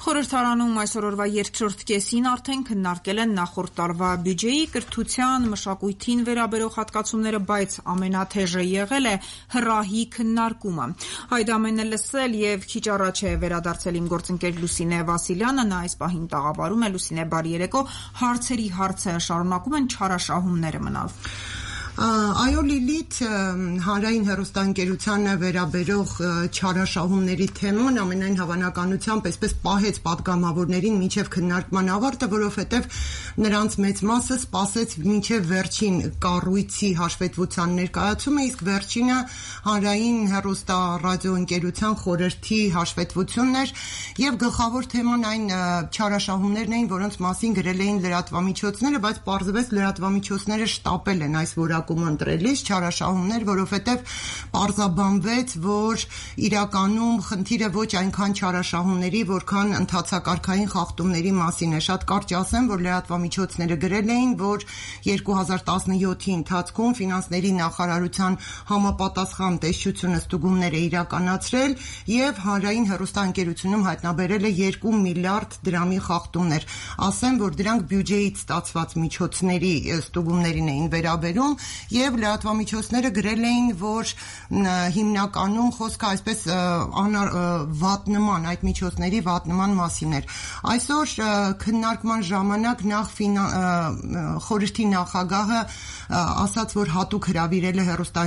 Խորհրդարանում այս օրվա երկրորդ կեսին արդեն քննարկել են նախորդ տարվա բյուջեի կրթության, մշակույթին վերաբերող հատկացումները, բայց ամենաթեժը եղել է հրահի քննարկումը։ Այդ ամենը լսել եւ քիչ առաջ է վերադարձել իմ գործընկեր Լուսինե Վասիլյանը, նա այս պահին տաղավարում է։ Լուսինե, բարի երեկո։ Հարցերի հարցը շարունակում են չարաշահումները մնալ։ Այո Լիլիթ, հանրային հեռուստաընկերությանը վերաբերող չարաշահումների թեման ամենայն հավանականությամբ այսպես պահեց պատգամավորներին մինչև քննարկման ավարտը, որովհետև նրանց մեծ մասը սպասեց մինչև վերջին կառույցի հաշվետվության ներկայացումը, իսկ վերջինը հանրային հեռուստա-ռադիոընկերության խորհրդի հաշվետվությունն էր, եւ գլխավոր թեման այն չարաշահումներն էին, որոնց մասին գրել էին լրատվամիջոցները, բայց պարզվեց լրատվամիջոցները շտապել են այս ընտրելիս չարաշահումներ, որովհետև պարզաբանվեց, որ իրականում խնդիրը ոչ այնքան չարաշահումների, որքան ընթացակարգային խախտումների մասին է։ Շատ կարճ ասեմ, որ լրատվամիջոցները գրել էին, որ 2017-ի ընթացքում ֆինանսների նախարարության համապատասխան տեսչությունը ստուգումներ է իրականացրել եւ հանրային հեռուստաընկերությունում հայտնաբերել է 2 միլիարդ դրամի խախտումներ։ Ասեմ, որ դրանք բյուջեից ստացված միջոցների ստուգումներին էին վերաբերում եւ լրատվամիջոցները գրել էին, որ հիմնականում խոսքը այսպես վատնման, այդ միջոցների վատնման մասին էր։ Այսօր քննարկման ժամանակ նախ խորհրդի նախագահը ասաց, որ հատուկ հրավիրել է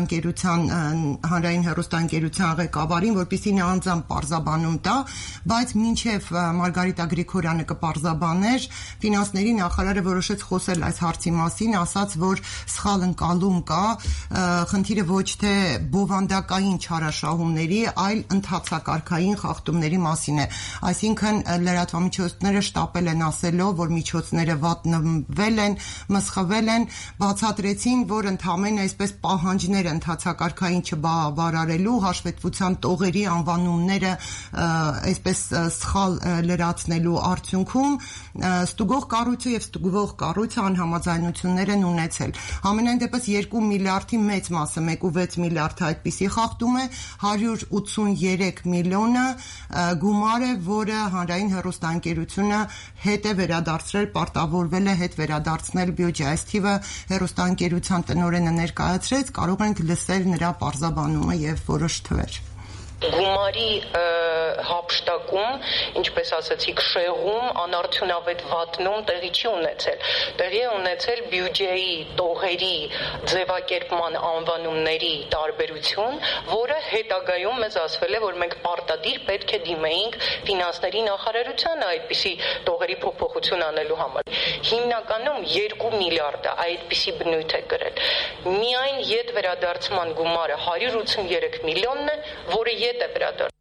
հանրային հեռուստաընկերության ղեկավարին, որպեսզի նա անձամբ պարզաբանում տա, բայց մինչև Մարգարիտա Գրիգորյանը կպարզաբաներ, ֆինանսների նախարարը որոշեց խոսել այս հարցի մասին, ասաց, որ սխալ ընկալում կա, խնդիրը ոչ թե բովանդակային չարաշահումների, այլ ընթացակարգային խախտումների մասին է։ Այսինքն լրատվամիջոցները շտապել են ասելով, որ միջոցները վատնվել են, մսխվել են, բացատրեցին, որ ընդհանրապես այսպես պահանջներ ընթացակարգային չբավարարելու, հաշվետվության տողերի անվանումները այսպես սխալ լրացնելու արդյունքում ստուգող կառույցը եւ ստուգվող կառույցը անհամաձայնություններ են ունեցել։ Համենայն դեպս 2 միլիարդի մեծ մասը 1.6 միլիարդը այդպիսի խախտում է, 183 միլիոնը գումար է, որը հանրային հեռուստաընկերությունը հետ է վերադարձրել, պարտավորվել է հետ վերադարձնել բյուջե։ Այս թիվը հեռուստաընկերության տնօրենը ներկայացրեց, կարող ենք լսել նրա պարզաբանումը եւ որոշ թվեր։ Գումարի հափշտակում, ինչպես ասացիք, շեղում, անարդյունավետ վատնում տեղի չի ունեցել։ Տեղի է ունեցել բյուջեի տողերի ձևակերպման անվանումների տարբերություն, որը հետագայում մեզ ասվել է, որ մենք պարտադիր պետք է դիմեինք ֆինանսների նախարարությանը այդպիսի տողերի փոփոխություն անելու համար։ Հիմնականում 2 միլիարդը այդպիսի բնույթ է կրել։ Միայն ետ վերադարձման գումարը 183 միլիոնն է, որը ետ է վերադարձել։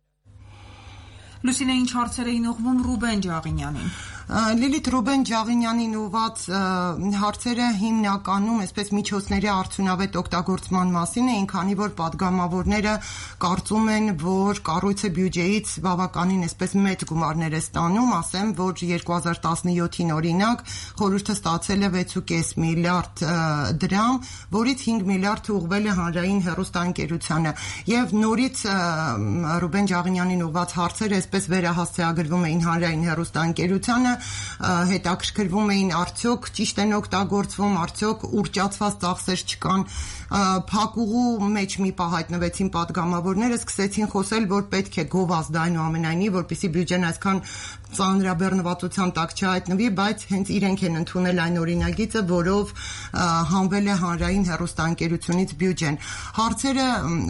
Լուսինե, ինչ հարցեր էին ուղղվում Ռուբեն Ջաղինյանին։ Լիլիթ, Ռուբեն Ջաղինյանին ուղղված հարցերը հիմնականում այսպես միջոցների արդյունավետ օգտագործման մասին էին, քանի որ պատգամավորները կարծում են, որ կառույցը բյուջեից բավականին այսպես մեծ գումարներ է ստանում, ասեմ, որ 2017-ին օրինակ խորհուրդը ստացել է 6.5 միլիարդ դրամ, որից 5 միլիարդը ուղղվել է հանրային հեռուստաընկերությանը, եւ նորից Ռուբեն Ջաղինյանին ուղղված հարցերը այսպես վերահասցեագրվում էին հանրային հեռուստաընկերությանը, հետաքրքրվում էին արդյոք ճիշտ են օգտագործվում, արդյոք ուռճացված ծախսեր չկան, փակուղու մեջ մի պահ հայտնվեցին պատգամավորները, սկսեցին խոսել, որ պետք է գովազդ այնուամենայնիվ, որպեսզի բյուջեն այսքան ծանրաբեռնվածության տակ չհայտնվի, բայց հենց իրենք են ընդունել այն օրինագիծը, որով հանվել է հանրային հեռուստաընկերությունից բյուջեն։ Հարցերը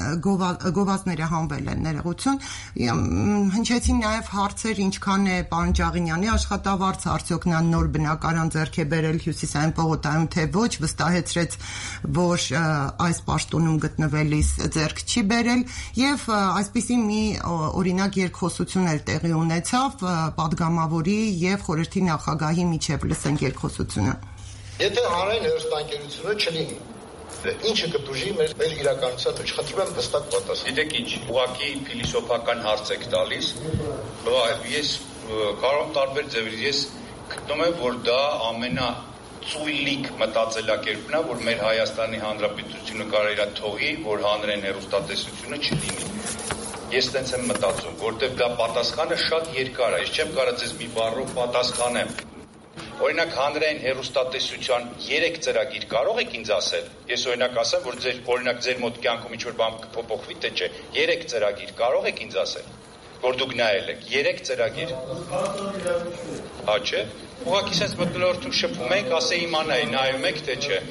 գովազդները հանվել են, ներողություն, հնչեցին նաև հարցեր, ինչքան է պարոն Ջաղինյանի աշխատավարձ, արդյոք նա նոր բնակարան ձեռք է բերել Հյուսիսային պողոտայում, թե ոչ, վստահեցրեց, որ այս պաշտոնում գտնվելիս ձեռք չի բերել, եւ այսպիսի մի օրինակ երկխոսություն էր տեղի ունեցավ պատգամավորի եւ խորհրդի նախագահի միջեւ, լսենք երկխոսությունը։ Եթե հանրային հեռուստաընկերությունը չլինի, ինչը կտուժի մեր իրականության մեջ, խնդրում եմ հստակ պատասխան։ Գիտեք ինչ, ուղղակի փիլիսոփական հարց եք տալիս, ես կարող եմ տարբեր ձևեր, ես գտնում եմ, որ դա ամենածույլիկ մտածելակերպն է, որ մեր Հայաստանի Հանրապետությունը կարող իր թողի, որ հանրային հեռուստատեսությունը չլինի։ Ես տենց եմ մտածում, որտեղ դա պատասխանը շատ երկար է, ես չեմ կարող ձեզ մի բառով պատասխանեմ։ Օրինակ հանրային հեռուստատեսության 3 ծրագիր կարող եք ինձ ասել։ Ես օրինակ ասեմ, որ ձեր մոտ կյանքում ինչ-որ բան կփոփոխվի, թե չէ։ 3 ծրագիր կարող եք ինձ ասել, որ դուք նայել եք։ 3 ծրագիր։ Հա չէ։ Ուղղակի sense մտնոլորտում շփում ենք, ասե իմանայի, նայում եք, թե չէ։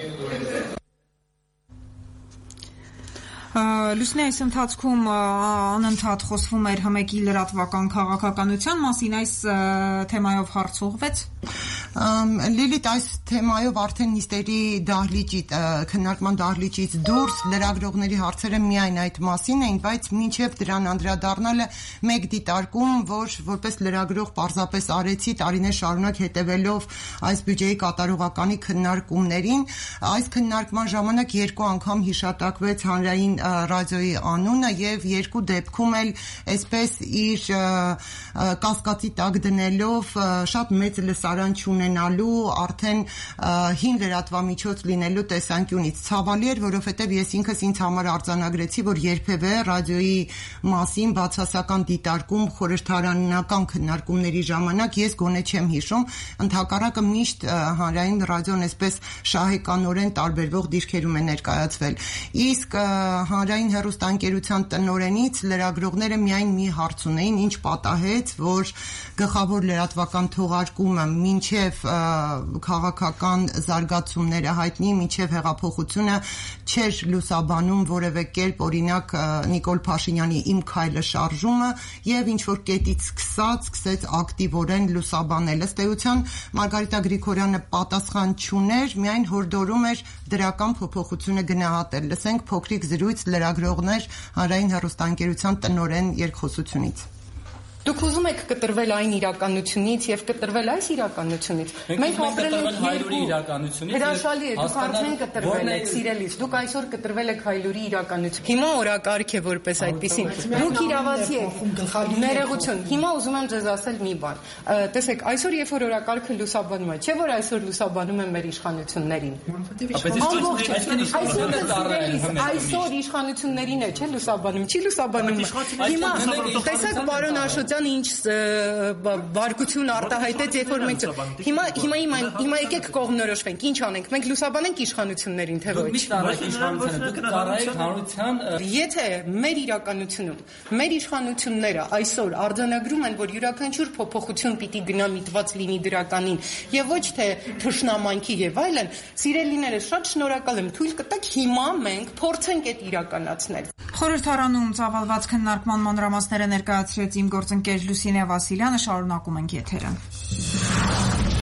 Լուսինե, այս ընթացքում անընդհատ խոսվում էր ՀՄԷԿ-ի լրատվական քաղաքականության մասին, այս թեմայով հարց ուղղվեց։ Լիլիթ, այս թեմայով արդեն նիստերի քննարկման դահլիճից դուրս լրագրողների հարցերը միայն այդ մասին էին, բայց մինչև դրան անդրադառնալը մեկ դիտարկում, որ որպես լրագրող պարզապես արեցի տարիներ շարունակ հետևելով այս բյուջեի կատարողականի քննարկումներին, այս քննարկման ժամանակ 2 անգամ հիշատակվեց հանրային ռադիոյի անունը եւ 2 դեպքում էլ այսպես իր կասկածի տակ դնելով շատ մեծ լսարան չունենալու արդեն հին լրատվամիջոց լինելու տեսանկյունից ցավալի էր, որովհետեւ ես ինքս ինձ համար արձանագրեցի, որ երբևէ ռադիոյի մասին բացասական դիտարկում խորհրդարանական քննարկումների ժամանակ ես գոնե չեմ հիշում, ընդհակառակը միշտ հանրային ռադիոն այսպես շահեկանորեն տարբերվող դիրքերում է ներկայացվել։ Իսկ հանրային հեռուստաընկերության տնօրենից լրագրողները միայն մի հարց ունեին, ինչ պատահեց, որ գլխավոր լրատվական թողարկումը մինչև քաղաքական զարգացումները հայտնի, մինչև հեղափոխությունը չէր լուսաբանում որևէ կերպ, օրինակ Նիկոլ Փաշինյանի «Իմ քայլը» շարժումը եւ ինչ որ կետից սկսեց ակտիվորեն լուսաբանել։ Ըստ էության Մարգարիտա Գրիգորյանը պատասխան չուներ, միայն հորդորում էր դրական փոփոխությունը գնահատել։ Լսենք փոքրիկ զրույց լրագրողներ հանրային հեռուստաընկերության տնօրեն երկխոսությունից։ Դուք ուզում եք կտրվել այն իրականությունից եւ կտրվել այս իրականությունից։ Մենք ապրել ենք հայլուրի իրականությունից։ Հրաշալի է, դուք արդեն կտրվել եք, սիրելիս։ Դուք այսօր կտրվել եք հայլուրի իրականություն։ Հիմա օրակարգ է որպես այդպեսին։ Դուք իրավացի եք։ Ներողություն։ Հիմա ուզում եմ ձեզ ասել մի բան։ Տեսեք, այսօր երբ որ օրակարգը լուսաբանում է, չէ՞ որ այսօր լուսաբանում են մեր իշխանություններին։ Այսօր իշխանություններին է, չէ՞ լուսաբանում, չի լուսաբանում։ Հիմա տեսեք, պարոն Աշոտյան ինչ բարգություն արտահայտեց, երբ որ մենք հիմա եկեք կողմնորոշվենք, ինչ անենք, մենք լուսաբանենք իշխանություններին, թե ոչ։ Եթե մեր իրականությունում մեր իշխանությունները այսօր արձանագրում են, որ յուրաքանչյուր փոփոխություն պիտի գնա միտված լինի դրականին եւ ոչ թե թշնամանքի եւ այլն, սիրելիներս, շատ շնորհակալ եմ, թույլ կտաք հիմա մենք փորձենք այդ իրականացնել։ Խորհրդարանում ծավալված քննարկման մանրամասները ներկայացրեց իմ գործընկեր Լուսինե Վասիլյանը, շարունակում ենք եթերը։